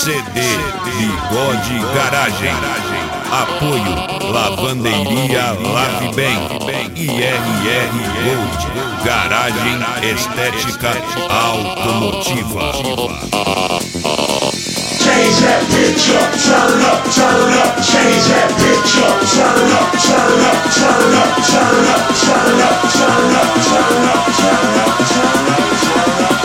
CD Bigode Garagem. Apoio Lavanderia Lave Bem, IRR Gold, Garagem Estética Automotiva. Change that bitch up, turn up, turn up, change that bitch up, turn up, turn up, turn up, turn up, turn up, turn up, turn up, turn up, turn up, turn up.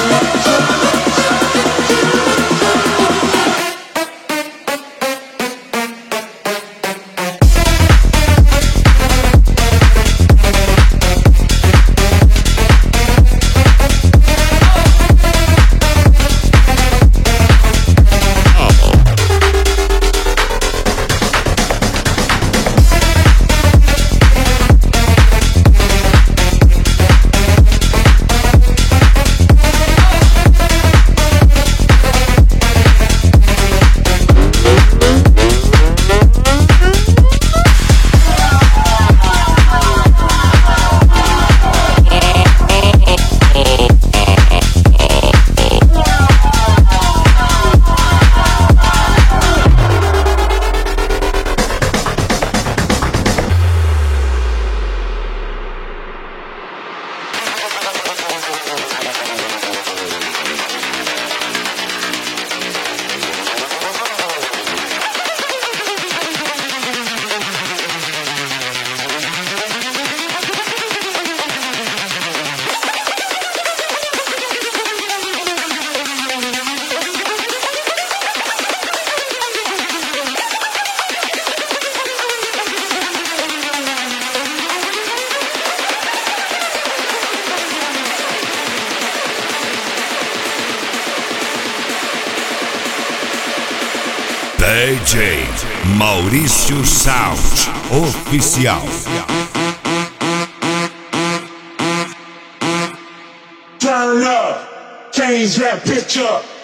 DJ Maurício Sound Oficial. Turn up, change that bitch up.